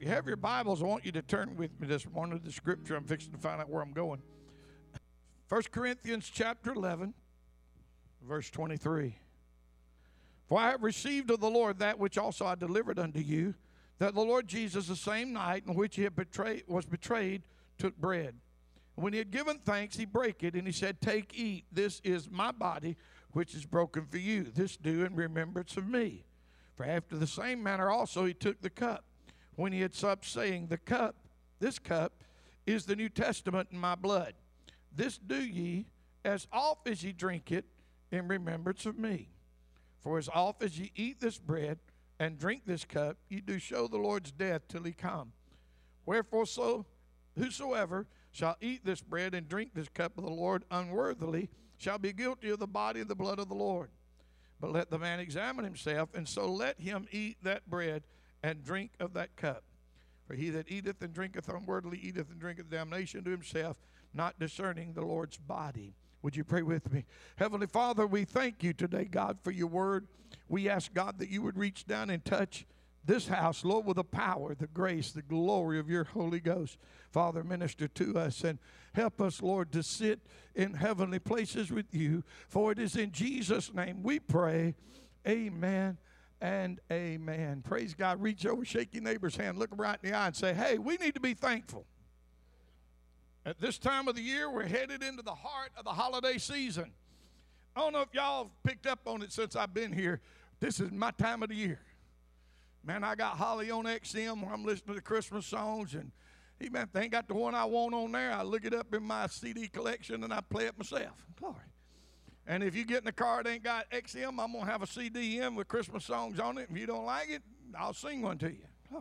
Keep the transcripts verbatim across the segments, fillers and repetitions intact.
you have your Bibles, I want you to turn with me this morning to the scripture. I'm fixing to find out where I'm going. First Corinthians chapter eleven, verse twenty-three. For I have received of the Lord that which also I delivered unto you, that the Lord Jesus, the same night in which he had betrayed, was betrayed, took bread. And when he had given thanks, he brake it, and he said, Take, eat, this is my body, which is broken for you. This do in remembrance of me. For after the same manner also he took the cup, when he had supped, saying, The cup, this cup, is the New Testament in my blood. This do ye, as oft as ye drink it, in remembrance of me. For as oft as ye eat this bread and drink this cup, ye do show the Lord's death till he come. Wherefore so whosoever shall eat this bread and drink this cup of the Lord unworthily shall be guilty of the body and the blood of the Lord. But let the man examine himself, and so let him eat that bread and drink of that cup. For he that eateth and drinketh unworthily eateth and drinketh damnation to himself, not discerning the Lord's body. Would you pray with me? Heavenly Father, we thank you today, God, for your word. We ask, God, that you would reach down and touch this house, Lord, with the power, the grace, the glory of your Holy Ghost. Father, minister to us and help us, Lord, to sit in heavenly places with you. For it is in Jesus' name we pray. Amen and amen. Praise God. Reach over, shake your neighbor's hand, look him right in the eye and say, hey, we need to be thankful. At this time of the year, we're headed into the heart of the holiday season. I don't know if y'all have picked up on it since I've been here. This is my time of the year. Man, I got Holly on X M where I'm listening to the Christmas songs, and he man, they ain't got the one I want on there. I look it up in my C D collection, and I play it myself. Glory. And if you get in the car that ain't got X M, I'm going to have a C D in with Christmas songs on it. If you don't like it, I'll sing one to you. Glory.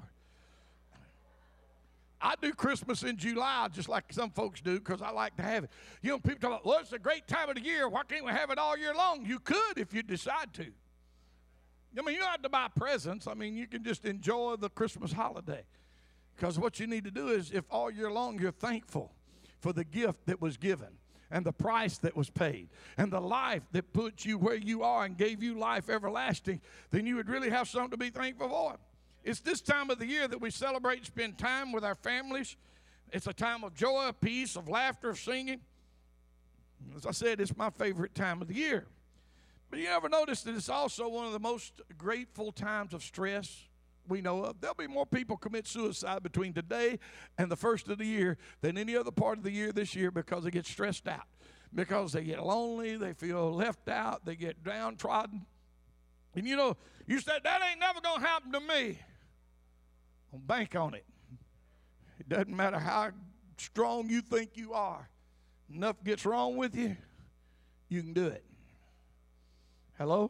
I do Christmas in July just like some folks do because I like to have it. You know, people talk about, well, it's a great time of the year. Why can't we have it all year long? You could if you decide to. I mean, you don't have to buy presents. I mean, you can just enjoy the Christmas holiday. Because what you need to do is, if all year long you're thankful for the gift that was given and the price that was paid and the life that put you where you are and gave you life everlasting, then you would really have something to be thankful for. It's this time of the year that we celebrate and spend time with our families. It's a time of joy, of peace, of laughter, of singing. As I said, it's my favorite time of the year. But you ever notice that it's also one of the most grateful times of stress we know of? There'll be more people commit suicide between today and the first of the year than any other part of the year this year because they get stressed out, because they get lonely, they feel left out, they get downtrodden. And you know, you said, that ain't never going to happen to me. Well, bank on it. It doesn't matter how strong you think you are. Enough gets wrong with you, you can do it. Hello?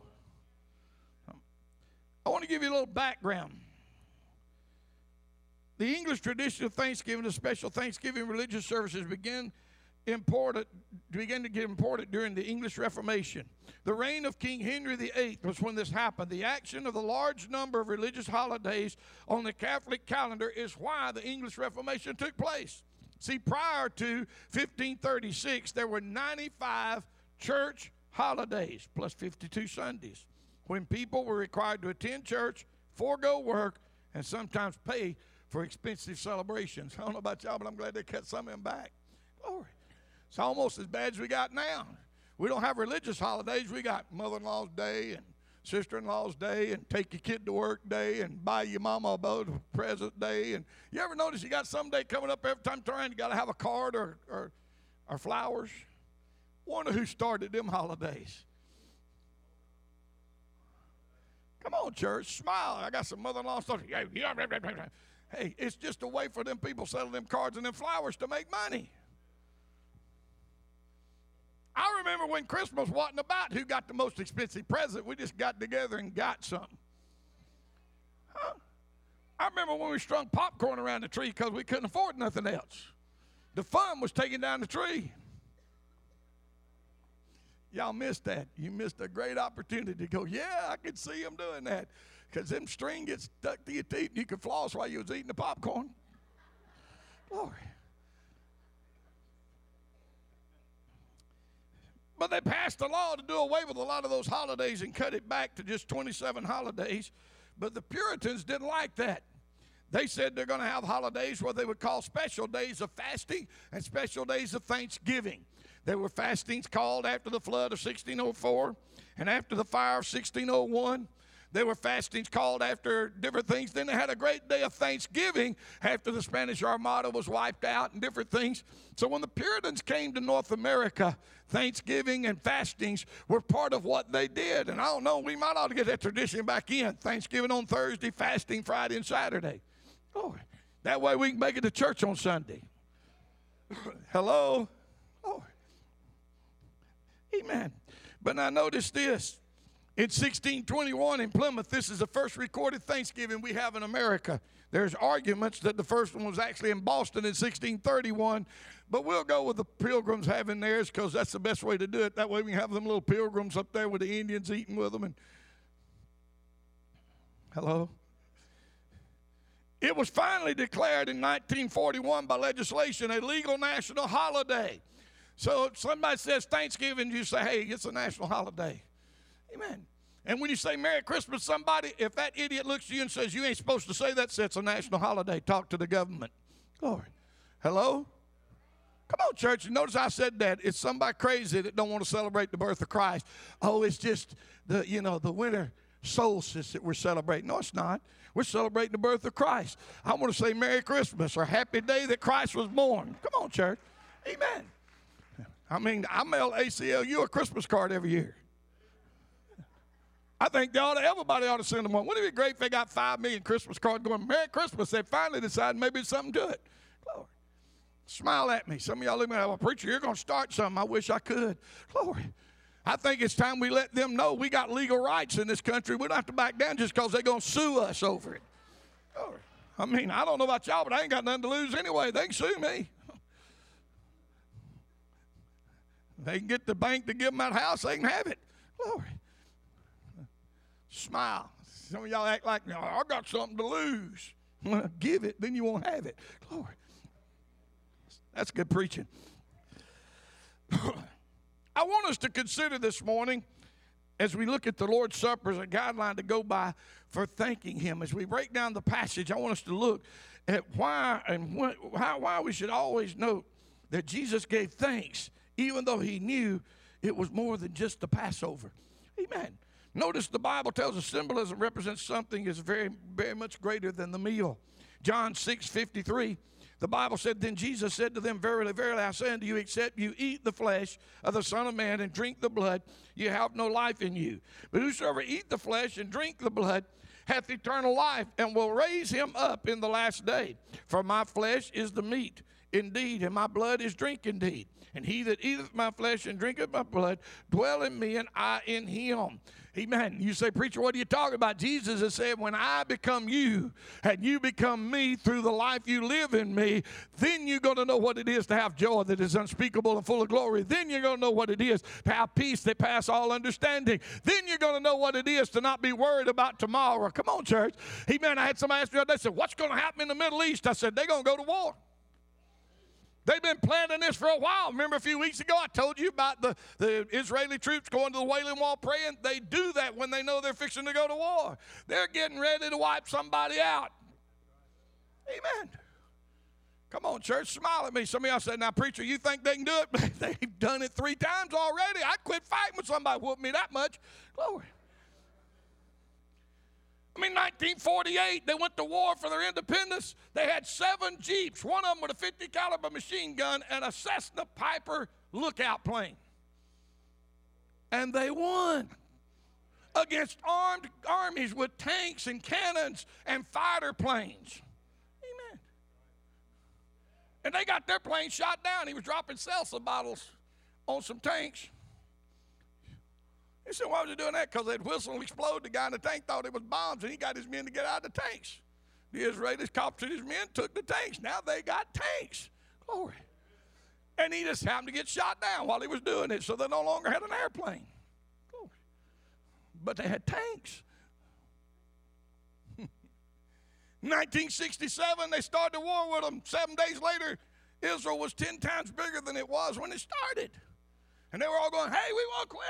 I want to give you a little background. The English tradition of Thanksgiving, the special Thanksgiving religious services, began important, began to get important during the English Reformation. The reign of King Henry the Eighth was when this happened. The action of the large number of religious holidays on the Catholic calendar is why the English Reformation took place. See, prior to fifteen thirty-six, there were ninety-five church holidays plus fifty-two Sundays when people were required to attend church, forego work, and sometimes pay for expensive celebrations. I don't know about y'all, but I'm glad they cut some of them back. Glory. It's almost as bad as we got now. We don't have religious holidays. We got mother-in-law's day and sister-in-law's day and take your kid to work day and buy your mama a boat present day. And you ever notice you got some day coming up every time you turn around, you got to have a card or, or, or flowers? Wonder who started them holidays. Come on, church, smile. I got some mother-in-law stuff. Hey, it's just a way for them people selling them cards and them flowers to make money. I remember when Christmas wasn't about who got the most expensive present. We just got together and got something. Huh? I remember when we strung popcorn around the tree because we couldn't afford nothing else. The fun was taking down the tree. Y'all missed that. You missed a great opportunity to go, yeah, I could see them doing that. Because them string gets stuck to your teeth and you could floss while you was eating the popcorn. Glory. But they passed a law to do away with a lot of those holidays and cut it back to just twenty-seven holidays. But the Puritans didn't like that. They said they're going to have holidays where they would call special days of fasting and special days of thanksgiving. There were fastings called after the flood of sixteen oh four and after the fire of sixteen oh one. There were fastings called after different things. Then they had a great day of Thanksgiving after the Spanish Armada was wiped out and different things. So when the Puritans came to North America, Thanksgiving and fastings were part of what they did. And I don't know, we might ought to get that tradition back in. Thanksgiving on Thursday, fasting Friday and Saturday. Lord, that way we can make it to church on Sunday. Hello? Lord. Amen. But now notice this. In sixteen twenty-one in Plymouth, this is the first recorded Thanksgiving we have in America. There's arguments that the first one was actually in Boston in sixteen thirty-one, but we'll go with the Pilgrims having theirs because that's the best way to do it. That way we can have them little pilgrims up there with the Indians eating with them. And hello? It was finally declared in nineteen forty-one by legislation a legal national holiday. So if somebody says Thanksgiving, you say, hey, it's a national holiday. Amen. And when you say Merry Christmas, somebody, if that idiot looks at you and says you ain't supposed to say that, say it's a national holiday, talk to the government. Glory. Hello? Come on, church. Notice I said that. It's somebody crazy that don't want to celebrate the birth of Christ. Oh, it's just the, you know, the winter solstice that we're celebrating. No, it's not. We're celebrating the birth of Christ. I want to say Merry Christmas or Happy Day that Christ was born. Come on, church. Amen. I mean, I mail A C L U a Christmas card every year. I think they ought to, everybody ought to send them one. Wouldn't it be great if they got five million Christmas cards going, Merry Christmas? They finally decided maybe it's something to it. Glory. Smile at me. Some of y'all look at me, well, preacher, you're going to start something. I wish I could. Glory. I think it's time we let them know we got legal rights in this country. We don't have to back down just because they're going to sue us over it. Glory. I mean, I don't know about y'all, but I ain't got nothing to lose anyway. They can sue me. They can get the bank to give them that house. They can have it. Glory. Smile. Some of y'all act like, no, I got something to lose. Well, give it, then you won't have it. Glory. That's good preaching. I want us to consider this morning, as we look at the Lord's Supper as a guideline to go by for thanking Him. As we break down the passage, I want us to look at why and what, how, why we should always note that Jesus gave thanks, even though He knew it was more than just the Passover. Amen. Notice the Bible tells us symbolism represents something that's very, very much greater than the meal. John six fifty-three, the Bible said, then Jesus said to them, verily, verily, I say unto you, except you eat the flesh of the Son of Man and drink the blood, you have no life in you. But whosoever eat the flesh and drink the blood hath eternal life, and will raise him up in the last day. For my flesh is the meat indeed, and my blood is drink indeed. And he that eateth my flesh and drinketh my blood dwell in me, and I in him. Amen. You say, preacher, what are you talking about? Jesus has said, when I become you and you become me through the life you live in me, then you're going to know what it is to have joy that is unspeakable and full of glory. Then you're going to know what it is to have peace that passes all understanding. Then you're going to know what it is to not be worried about tomorrow. Come on, church. Amen. I had somebody ask me, they said, what's going to happen in the Middle East? I said, they're going to go to war. They've been planning this for a while. Remember a few weeks ago I told you about the, the Israeli troops going to the Wailing Wall praying? They do that when they know they're fixing to go to war. They're getting ready to wipe somebody out. Amen. Come on, church, smile at me. Some of y'all said, now, preacher, you think they can do it? They've done it three times already. I'd quit fighting with somebody who whooped me that much. Glory. I mean, nineteen forty-eight, they went to war for their independence. They had seven Jeeps, one of them with a fifty caliber machine gun and a Cessna Piper lookout plane. And they won against armed armies with tanks and cannons and fighter planes. Amen. And they got their plane shot down. He was dropping salsa bottles on some tanks. He said, why was he doing that? Because that whistle exploded. The guy in the tank thought it was bombs, and he got his men to get out of the tanks. The Israelis captured his men, took the tanks. Now they got tanks. Glory. And he just happened to get shot down while he was doing it, so they no longer had an airplane. Glory. But they had tanks. nineteen sixty-seven, they started a war with them. Seven days later, Israel was ten times bigger than it was when it started. And they were all going, hey, we won't quit.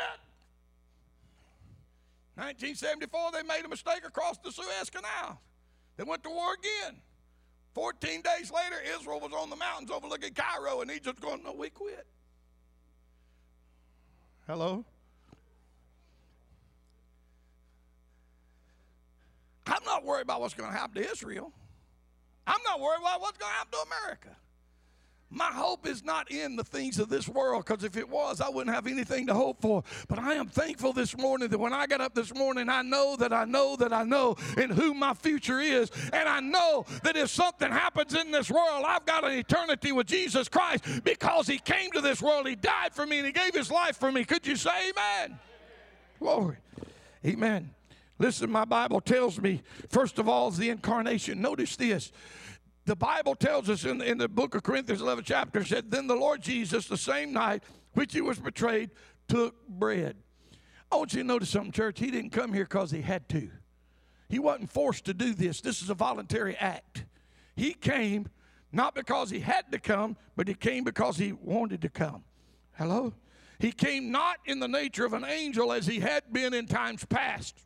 nineteen seventy-four, they made a mistake across the Suez Canal. They went to war again. fourteen days later, Israel was on the mountains overlooking Cairo, and Egypt's going, no, we quit. Hello? I'm not worried about what's going to happen to Israel. I'm not worried about what's going to happen to America. My hope is not in the things of this world, because if it was, I wouldn't have anything to hope for. But I am thankful this morning that when I got up this morning, I know that I know that I know in who my future is. And I know that if something happens in this world, I've got an eternity with Jesus Christ, because he came to this world, he died for me, and he gave his life for me. Could you say amen? Glory. Amen. Listen, my Bible tells me, first of all, is the incarnation. Notice this. The Bible tells us in, in the book of Corinthians, eleventh chapter, said, then the Lord Jesus, the same night which he was betrayed, took bread. I want you to notice something, church. He didn't come here because he had to. He wasn't forced to do this. This is a voluntary act. He came not because he had to come, but he came because he wanted to come. Hello? He came not in the nature of an angel as he had been in times past.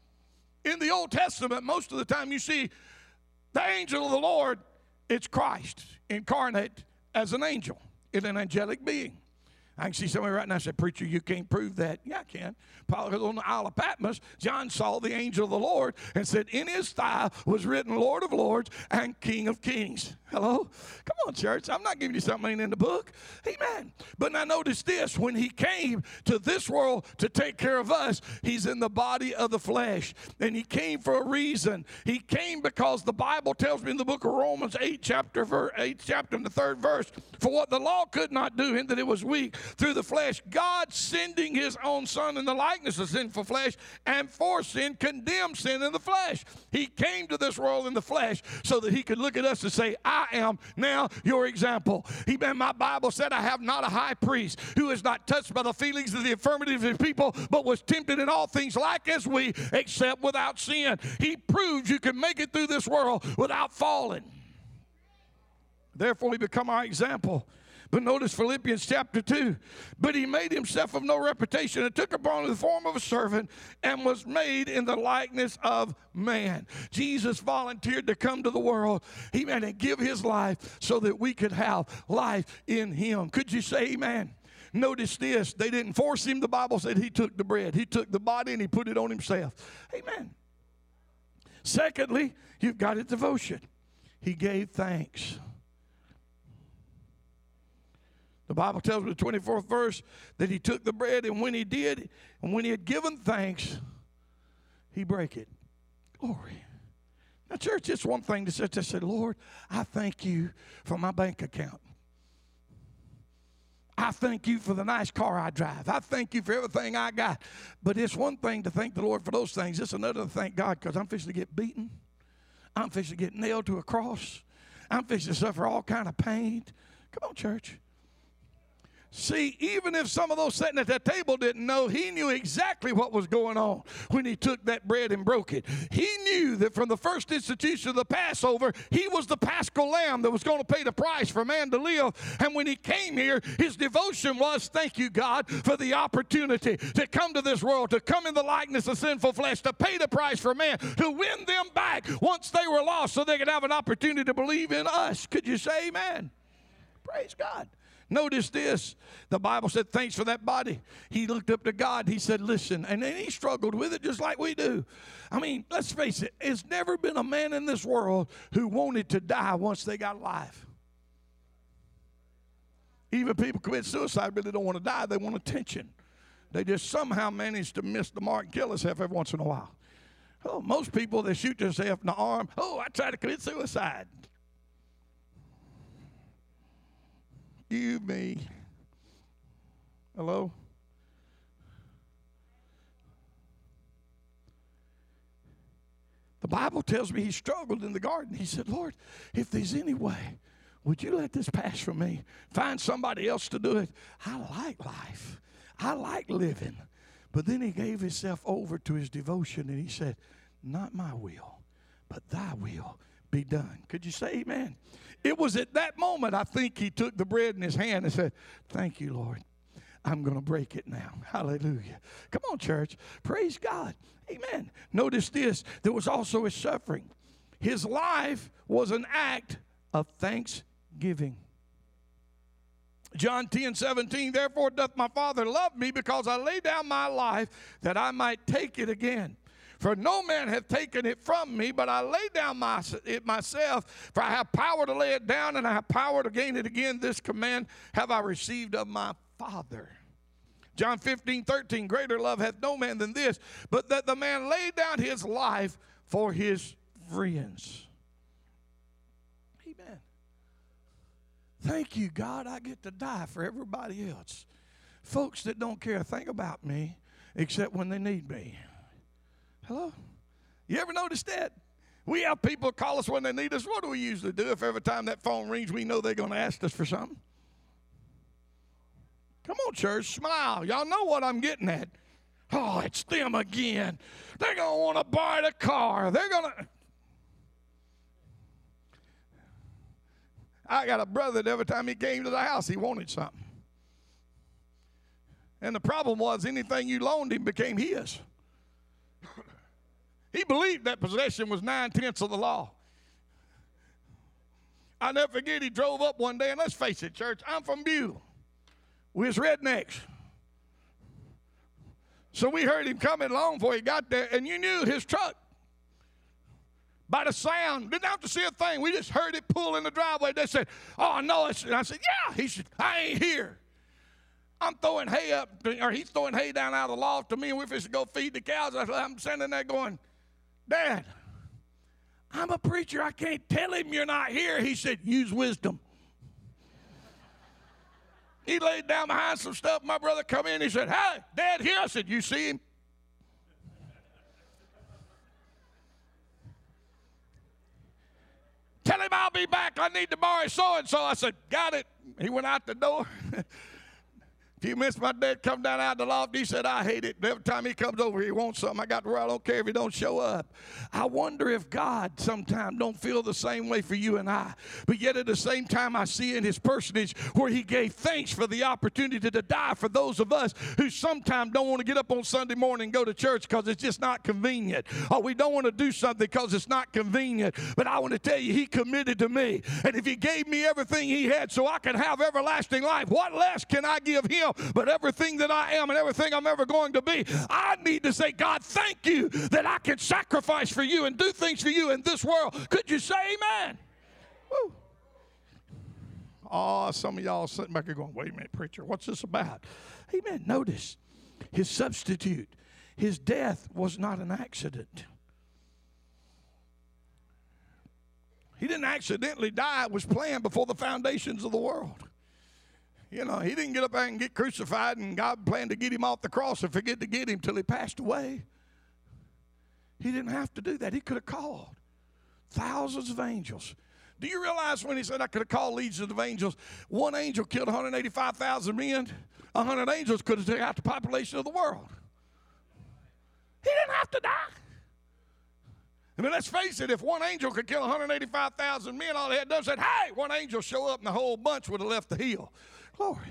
In the Old Testament, most of the time you see the angel of the Lord, it's Christ incarnate as an angel, in an angelic being. I can see somebody right now say, preacher, you can't prove that. Yeah, I can. Because on the Isle of Patmos, John saw the angel of the Lord and said, in his thigh was written Lord of Lords and King of Kings. Hello? Come on, church. I'm not giving you something ain't in the book. Amen. But now notice this. When he came to this world to take care of us, he's in the body of the flesh. And he came for a reason. He came because the Bible tells me in the book of Romans, eight chapter, eight chapter and the third verse, for what the law could not do, in that it was weak through the flesh, God sending his own son in the likeness of sinful flesh, and for sin condemned sin in the flesh. He came to this world in the flesh so that he could look at us and say, I am now your example. He, my Bible said, I have not a high priest who is not touched by the feelings of the infirmities of his people, but was tempted in all things like as we, except without sin. He proves you can make it through this world without falling. Therefore, he become our example. But notice Philippians chapter two. But he made himself of no reputation and took upon the form of a servant and was made in the likeness of man. Jesus volunteered to come to the world, amen, and give his life so that we could have life in him. Could you say amen? Notice this. They didn't force him. The Bible said he took the bread. He took the body and he put it on himself. Amen. Secondly, you've got a devotion. He gave thanks. The Bible tells me in the twenty-fourth verse that he took the bread, and when he did, and when he had given thanks, he brake it. Glory. Now, church, it's one thing to sit there and say, Lord, I thank you for my bank account. I thank you for the nice car I drive. I thank you for everything I got. But it's one thing to thank the Lord for those things. It's another to thank God because I'm fixing to get beaten. I'm fixing to get nailed to a cross. I'm fixing to suffer all kind of pain. Come on, church. See, even if some of those sitting at that table didn't know, he knew exactly what was going on when he took that bread and broke it. He knew that from the first institution of the Passover, he was the Paschal Lamb that was going to pay the price for man to live. And when he came here, his devotion was, thank you, God, for the opportunity to come to this world, to come in the likeness of sinful flesh, to pay the price for man, to win them back once they were lost so they could have an opportunity to believe in us. Could you say amen? Praise God. Notice this. The Bible said, thanks for that body. He looked up to God. He said, listen. And then he struggled with it just like we do. I mean, let's face it. There's never been a man in this world who wanted to die once they got life. Even people commit suicide really don't want to die. They want attention. They just somehow manage to miss the mark and kill themselves every once in a while. Oh, most people, they shoot themselves in the arm. Oh, I tried to commit suicide. You, me. Hello? The Bible tells me he struggled in the garden. He said, Lord, if there's any way, would you let this pass from me? Find somebody else to do it. I like life. I like living. But then he gave himself over to his devotion and he said, not my will, but thy will be done. Could you say amen? It was at that moment, I think, he took the bread in his hand and said, thank you, Lord. I'm going to break it now. Hallelujah. Come on, church. Praise God. Amen. Notice this. There was also his suffering. His life was an act of thanksgiving. John ten seventeen, therefore doth my Father love me, because I lay down my life that I might take it again. For no man hath taken it from me, but I lay down my, it myself. For I have power to lay it down, and I have power to gain it again. This command have I received of my Father. John fifteen thirteen, greater love hath no man than this, but that the man lay down his life for his friends. Amen. Thank you, God, I get to die for everybody else. Folks that don't care a thing about me except when they need me. Hello? You ever notice that? We have people call us when they need us. What do we usually do if every time that phone rings we know they're going to ask us for something? Come on, church, smile. Y'all know what I'm getting at. Oh, it's them again. They're going to want to buy the car. They're going to... I got a brother that every time he came to the house, he wanted something. And the problem was anything you loaned him became his. He believed that possession was nine-tenths of the law. I'll never forget, he drove up one day, and let's face it, church, I'm from Buell. We was rednecks. So we heard him coming long before he got there, and you knew his truck. By the sound, didn't have to see a thing. We just heard it pull in the driveway. They said, oh, no. And I said, yeah. He said, I ain't here. I'm throwing hay up, or he's throwing hay down out of the loft to me, and we're supposed to go feed the cows. I said, I'm standing there going, Dad, I'm a preacher. I can't tell him you're not here. He said, use wisdom. He laid down behind some stuff. My brother come in. He said, hey, Dad here. I said, you see him? Tell him I'll be back. I need to borrow so-and-so. I said, got it. He went out the door. A few minutes, my dad come down out the loft. He said, I hate it. Every time he comes over, he wants something. I got to where I don't care if he don't show up. I wonder if God sometimes don't feel the same way for you and I. But yet at the same time, I see in his personage where he gave thanks for the opportunity to die for those of us who sometimes don't want to get up on Sunday morning and go to church because it's just not convenient. Or we don't want to do something because it's not convenient. But I want to tell you, he committed to me. And if he gave me everything he had so I can have everlasting life, what less can I give him? But everything that I am and everything I'm ever going to be, I need to say, God, thank you that I can sacrifice for you and do things for you in this world. Could you say amen? Woo. Oh, some of y'all sitting back here going, wait a minute, preacher, what's this about? Amen. Notice his substitute. His death was not an accident. He didn't accidentally die. It was planned before the foundations of the world. You know, he didn't get up there and get crucified and God planned to get him off the cross and forget to get him till he passed away. He didn't have to do that. He could have called thousands of angels. Do you realize when he said I could have called legions of angels, one angel killed one hundred eighty-five thousand men? one hundred angels could have taken out the population of the world. He didn't have to die. I mean, let's face it, if one angel could kill one hundred eighty-five thousand men, all he had done said, hey, one angel show up and the whole bunch would have left the hill. Glory.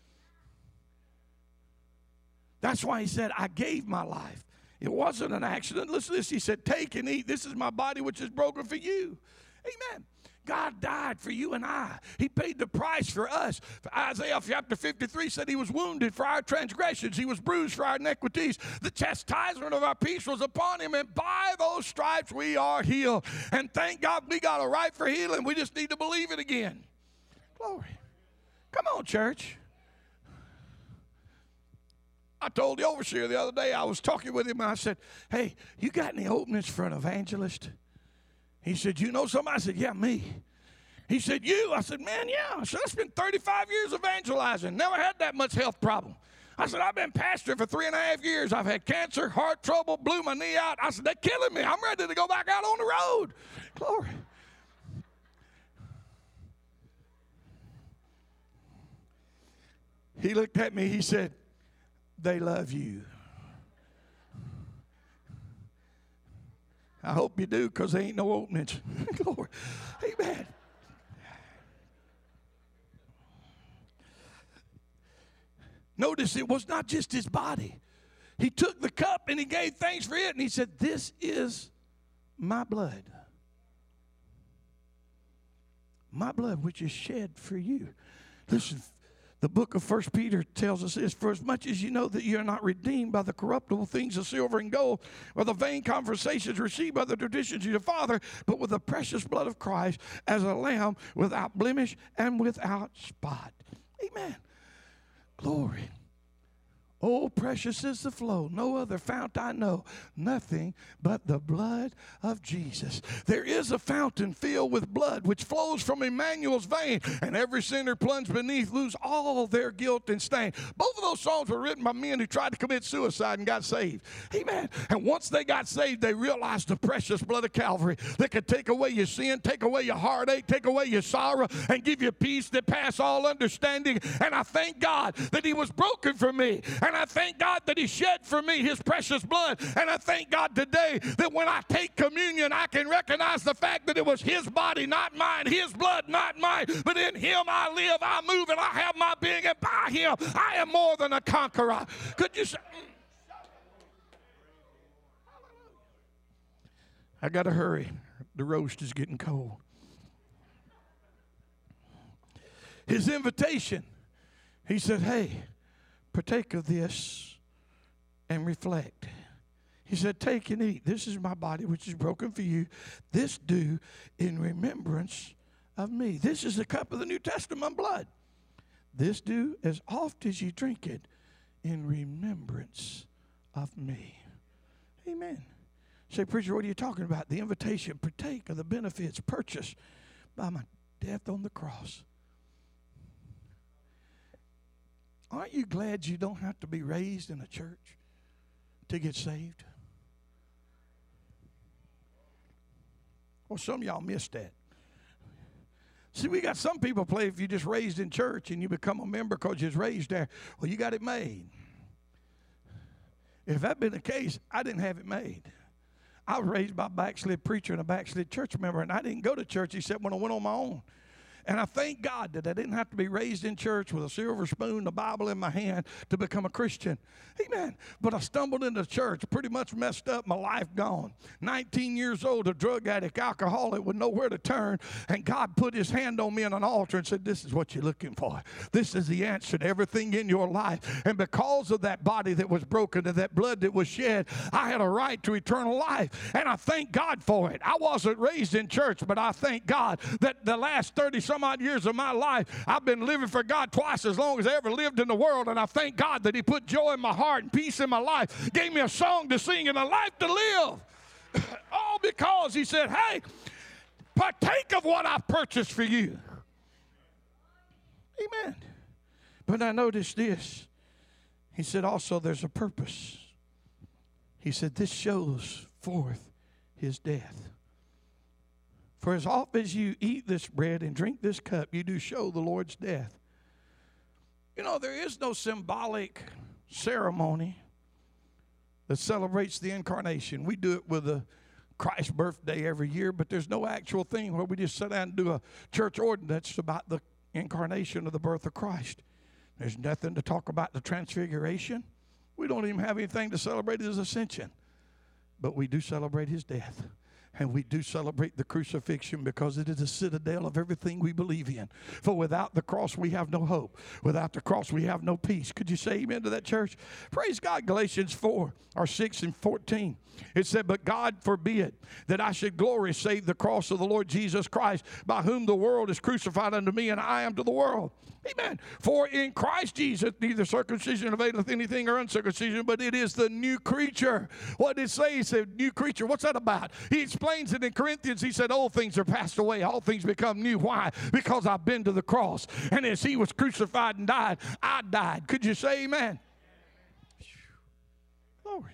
That's why he said, I gave my life. It wasn't an accident. Listen to this. He said, take and eat. This is my body which is broken for you. Amen. God died for you and I. He paid the price for us. Isaiah chapter fifty-three said he was wounded for our transgressions. He was bruised for our iniquities. The chastisement of our peace was upon him, and by those stripes we are healed. And thank God we got a right for healing. We just need to believe it again. Glory. Come on, church. I told the overseer the other day, I was talking with him, and I said, hey, you got any openings for an evangelist? He said, you know somebody? I said, yeah, me. He said, you? I said, man, yeah. I said, I spent thirty-five years evangelizing. Never had that much health problem. I said, I've been pastoring for three and a half years. I've had cancer, heart trouble, blew my knee out. I said, they're killing me. I'm ready to go back out on the road. Glory. He looked at me. He said, they love you. I hope you do, because there ain't no openings. Glory. Amen. Notice it was not just his body. He took the cup and he gave thanks for it, and he said, this is my blood. My blood which is shed for you. Listen, the book of First Peter tells us this: for as much as you know that you are not redeemed by the corruptible things of silver and gold, or the vain conversations received by the traditions of your father, but with the precious blood of Christ as a lamb without blemish and without spot. Amen. Glory. Oh, precious is the flow, no other fount I know, nothing but the blood of Jesus. There is a fountain filled with blood which flows from Emmanuel's vein, and every sinner plunged beneath lose all their guilt and stain. Both of those songs were written by men who tried to commit suicide and got saved. Amen. And once they got saved, they realized the precious blood of Calvary that could take away your sin, take away your heartache, take away your sorrow, and give you peace that passes all understanding. And I thank God that he was broken for me. And I thank God that he shed for me his precious blood. And I thank God today that when I take communion, I can recognize the fact that it was his body, not mine, his blood, not mine. But in him I live, I move, and I have my being. And by him I am more than a conqueror. Could you say? I got to hurry. The roast is getting cold. His invitation, he said, hey, partake of this and reflect. He said, take and eat. This is my body which is broken for you. This do in remembrance of me. This is the cup of the New Testament blood. This do as oft as you drink it in remembrance of me. Amen. Say, preacher, what are you talking about? The invitation, partake of the benefits purchased by my death on the cross. Aren't you glad you don't have to be raised in a church to get saved? Well, some of y'all missed that. See, we got some people play if you just raised in church and you become a member because you was raised there. Well, you got it made. If that been the case, I didn't have it made. I was raised by a backslid preacher and a backslid church member, and I didn't go to church except when I went on my own. And I thank God that I didn't have to be raised in church with a silver spoon, the Bible in my hand to become a Christian. Amen. But I stumbled into church, pretty much messed up, my life gone. nineteen years old, a drug addict, alcoholic with nowhere to turn. And God put his hand on me on an altar and said, this is what you're looking for. This is the answer to everything in your life. And because of that body that was broken and that blood that was shed, I had a right to eternal life. And I thank God for it. I wasn't raised in church, but I thank God that the last thirty some odd years of my life, I've been living for God twice as long as I ever lived in the world, and I thank God that he put joy in my heart and peace in my life, gave me a song to sing and a life to live. All because he said, hey, partake of what I've purchased for you. Amen. But I noticed this. He said also there's a purpose. He said this shows forth his death. For as often as you eat this bread and drink this cup, you do show the Lord's death. You know, there is no symbolic ceremony that celebrates the incarnation. We do it with a Christ's birthday every year, but there's no actual thing where we just sit down and do a church ordinance about the incarnation of the birth of Christ. There's nothing to talk about the transfiguration. We don't even have anything to celebrate his ascension, but we do celebrate his death. And we do celebrate the crucifixion because it is the citadel of everything we believe in. For without the cross, we have no hope. Without the cross, we have no peace. Could you say amen to that, church? Praise God. Galatians four, or six and fourteen. It said, but God forbid that I should glory save the cross of the Lord Jesus Christ, by whom the world is crucified unto me, and I am to the world. Amen. For in Christ Jesus, neither circumcision availeth anything or uncircumcision, but it is the new creature. What did it say? He said, new creature. What's that about? He explains it in Corinthians. He said, old things are passed away. All things become new. Why? Because I've been to the cross. And as he was crucified and died, I died. Could you say amen? Glory.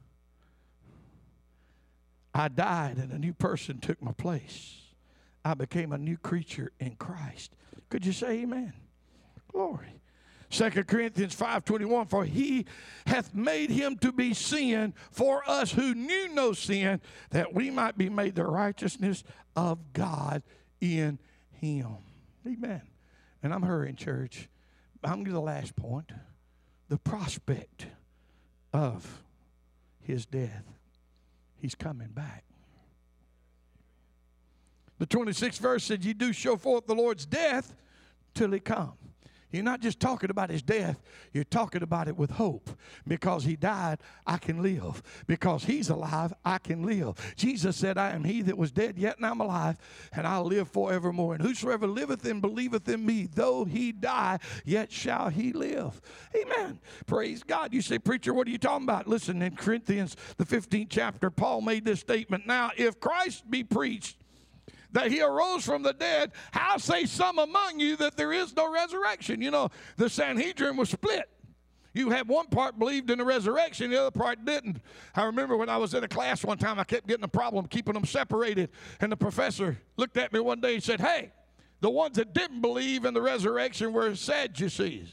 I died and a new person took my place. I became a new creature in Christ. Could you say amen? Glory. Second Corinthians five twenty-one, for he hath made him to be sin for us who knew no sin, that we might be made the righteousness of God in him. Amen. And I'm hurrying, church. I'm to the last point. The prospect of his death. He's coming back. The twenty-sixth verse said, you do show forth the Lord's death till he come. You're not just talking about his death. You're talking about it with hope. Because he died, I can live. Because he's alive, I can live. Jesus said, I am he that was dead, yet now I'm alive, and I'll live forevermore. And whosoever liveth and believeth in me, though he die, yet shall he live. Amen. Praise God. You say, preacher, what are you talking about? Listen, in Corinthians, the fifteenth chapter, Paul made this statement. Now, if Christ be preached that he arose from the dead, how say some among you that there is no resurrection? You know, the Sanhedrin was split. You had one part believed in the resurrection, the other part didn't. I remember when I was in a class one time, I kept getting a problem keeping them separated. And the professor looked at me one day and said, hey, the ones that didn't believe in the resurrection were Sadducees.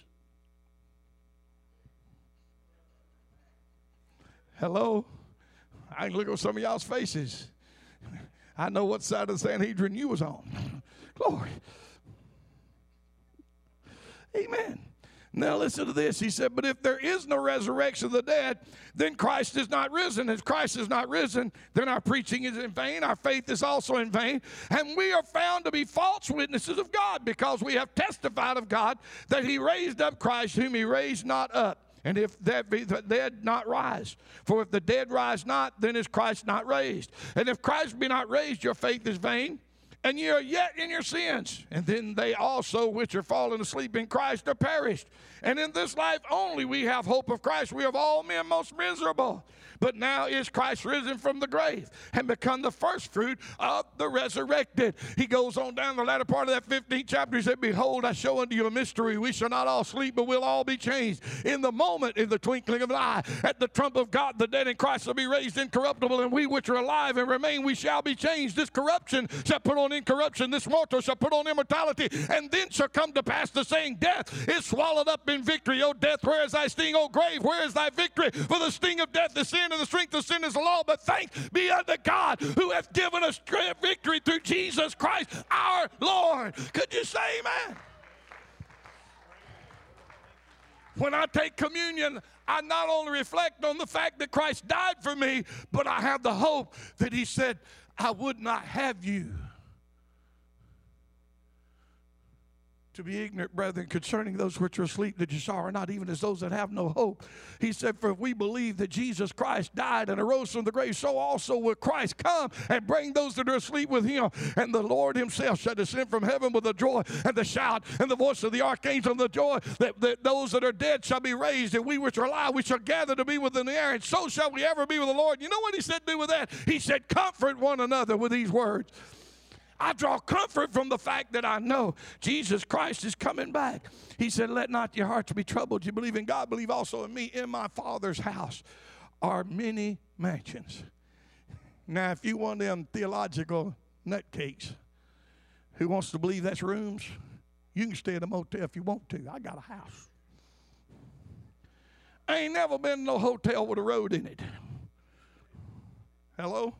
Hello? I can look at some of y'all's faces. I know what side of the Sanhedrin you was on. Glory. Amen. Now listen to this. He said, but if there is no resurrection of the dead, then Christ is not risen. If Christ is not risen, then our preaching is in vain. Our faith is also in vain. And we are found to be false witnesses of God, because we have testified of God that he raised up Christ, whom he raised not up. And if that be the dead not rise, for if the dead rise not, then is Christ not raised. And if Christ be not raised, your faith is vain, and ye are yet in your sins. And then they also which are fallen asleep in Christ are perished. And in this life only we have hope of Christ. We of all men most miserable. But now is Christ risen from the grave and become the first fruit of the resurrected. He goes on down the latter part of that fifteenth chapter. He said, behold, I show unto you a mystery. We shall not all sleep, but we'll all be changed. In the moment, in the twinkling of an eye, at the trump of God, the dead in Christ shall be raised incorruptible, and we which are alive and remain, we shall be changed. This corruption shall put on incorruption. This mortal shall put on immortality. And then shall come to pass the saying, death is swallowed up in victory. O death, where is thy sting? O grave, where is thy victory? For the sting of death is sin, and the strength of sin is the law. But thanks be unto God who hath given us victory through Jesus Christ our Lord. Could you say amen? When I take communion, I not only reflect on the fact that Christ died for me, but I have the hope that he said, I would not have you to be ignorant, brethren, concerning those which are asleep, that you sorrow not, even as those that have no hope. He said, for if we believe that Jesus Christ died and arose from the grave, so also will Christ come and bring those that are asleep with him. And the Lord himself shall descend from heaven with a joy and the shout and the voice of the archangel and the joy that, that those that are dead shall be raised, and we which are alive, we shall gather to be within the air, and so shall we ever be with the Lord. You know what he said do with that? He said, comfort one another with these words. I draw comfort from the fact that I know Jesus Christ is coming back. He said, let not your hearts be troubled. You believe in God, believe also in me. In my Father's house are many mansions. Now, if you want them theological nutcakes who wants to believe that's rooms, you can stay at a motel if you want to. I got a house. I ain't never been in no hotel with a road in it. Hello?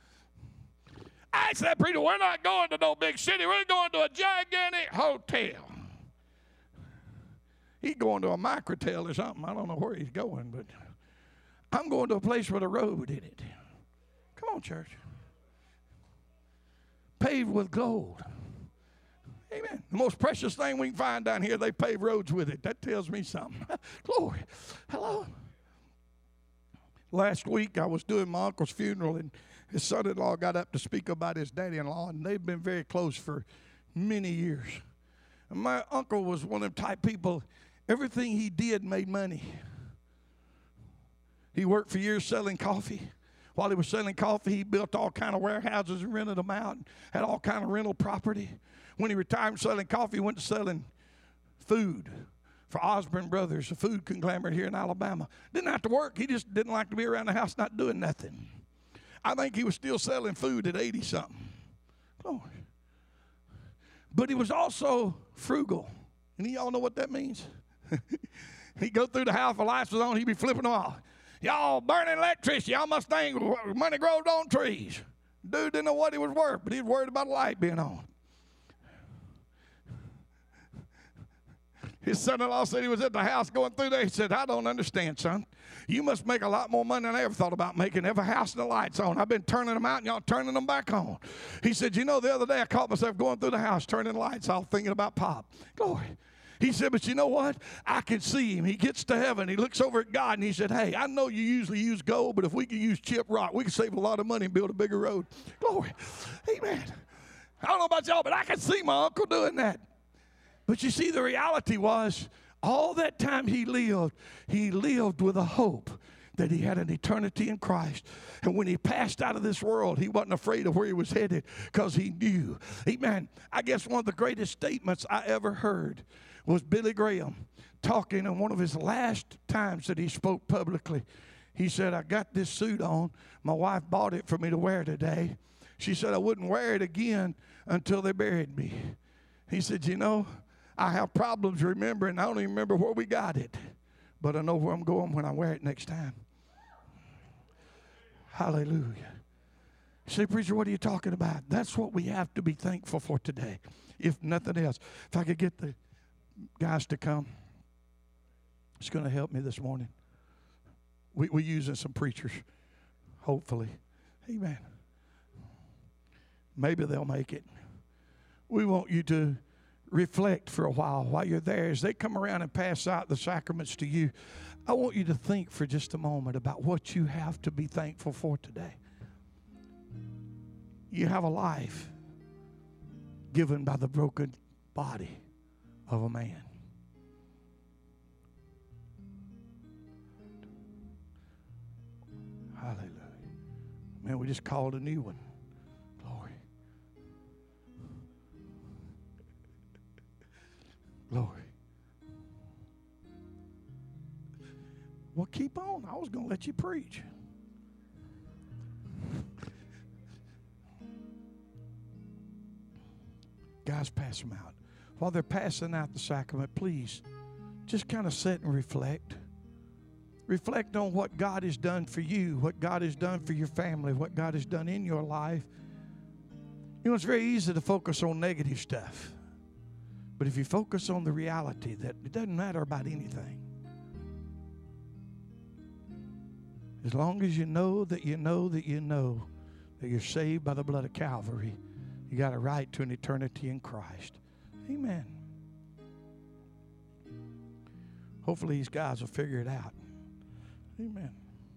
I said, Peter, we're not going to no big city. We're going to a gigantic hotel. He's going to a microtel or something. I don't know where he's going, but I'm going to a place with a road in it. Come on, church. Paved with gold. Amen. The most precious thing we can find down here, they pave roads with it. That tells me something. Glory. Hello. Last week I was doing my uncle's funeral, and his son-in-law got up to speak about his daddy-in-law, and they've been very close for many years. And my uncle was one of them type people, everything he did made money. He worked for years selling coffee. While he was selling coffee, he built all kind of warehouses and rented them out, and had all kind of rental property. When he retired from selling coffee, he went to selling food for Osborne Brothers, a food conglomerate here in Alabama. Didn't have to work. He just didn't like to be around the house not doing nothing. I think he was still selling food at eighty-something. Glory. But he was also frugal. And y'all know what that means? He'd go through the house, the lights was on, he'd be flipping them off. Y'all burning electricity. Y'all must think money grows on trees. Dude didn't know what he was worth, but he was worried about the light being on. His son-in-law said he was at the house going through there. He said, I don't understand, son. You must make a lot more money than I ever thought about making. Every house and the lights on. I've been turning them out and y'all turning them back on. He said, you know, the other day I caught myself going through the house, turning the lights off, thinking about Pop. Glory. He said, but you know what? I can see him. He gets to heaven. He looks over at God and he said, hey, I know you usually use gold, but if we could use chip rock, we could save a lot of money and build a bigger road. Glory. Amen. I don't know about y'all, but I can see my uncle doing that. But you see, the reality was, all that time he lived, he lived with a hope that he had an eternity in Christ. And when he passed out of this world, he wasn't afraid of where he was headed because he knew. Amen. I guess one of the greatest statements I ever heard was Billy Graham talking on one of his last times that he spoke publicly. He said, I got this suit on. My wife bought it for me to wear today. She said I wouldn't wear it again until they buried me. He said, you know, I have problems remembering. I don't even remember where we got it. But I know where I'm going when I wear it next time. Hallelujah. Say, preacher, what are you talking about? That's what we have to be thankful for today, if nothing else. If I could get the guys to come. It's going to help me this morning. We, we're using some preachers, hopefully. Amen. Maybe they'll make it. We want you to reflect for a while while you're there. As they come around and pass out the sacraments to you, I want you to think for just a moment about what you have to be thankful for today. You have a life given by the broken body of a man. Hallelujah. Man, we just called a new one. Glory. Glory. Well, keep on. I was going to let you preach. Guys, pass them out. While they're passing out the sacrament, please just kind of sit and reflect. Reflect on what God has done for you, what God has done for your family, what God has done in your life. You know, it's very easy to focus on negative stuff. But if you focus on the reality that it doesn't matter about anything, as long as you know that you know that you know that you're saved by the blood of Calvary, you got a right to an eternity in Christ. Amen. Hopefully these guys will figure it out. Amen.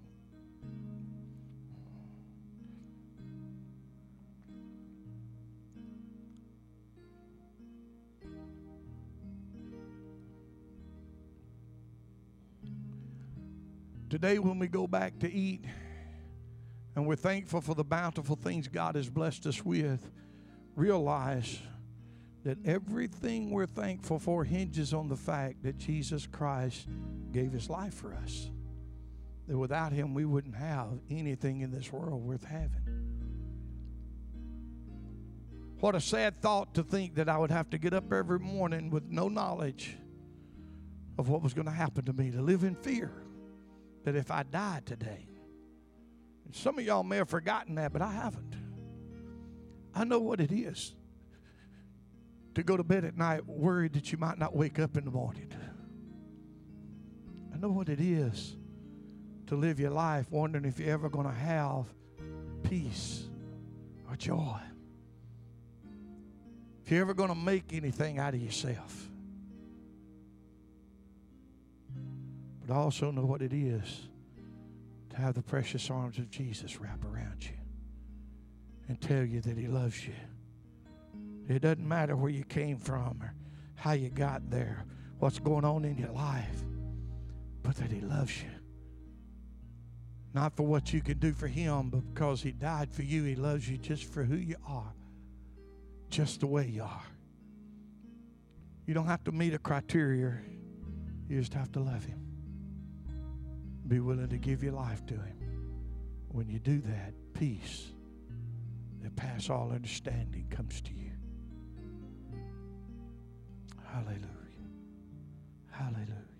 Today when we go back to eat and we're thankful for the bountiful things God has blessed us with, realize that everything we're thankful for hinges on the fact that Jesus Christ gave his life for us. That without him we wouldn't have anything in this world worth having. What a sad thought to think that I would have to get up every morning with no knowledge of what was going to happen to me, to live in fear that if I died today. And some of y'all may have forgotten that, but I haven't. I know what it is to go to bed at night worried that you might not wake up in the morning. I know what it is to live your life wondering if you're ever going to have peace or joy. If you're ever going to make anything out of yourself. But I also know what it is to have the precious arms of Jesus wrap around you and tell you that he loves you. It doesn't matter where you came from or how you got there, what's going on in your life, but that he loves you. Not for what you can do for him, but because he died for you, he loves you just for who you are, just the way you are. You don't have to meet a criteria. You just have to love him. Be willing to give your life to him. When you do that, peace that passes all understanding comes to you. Hallelujah. Hallelujah.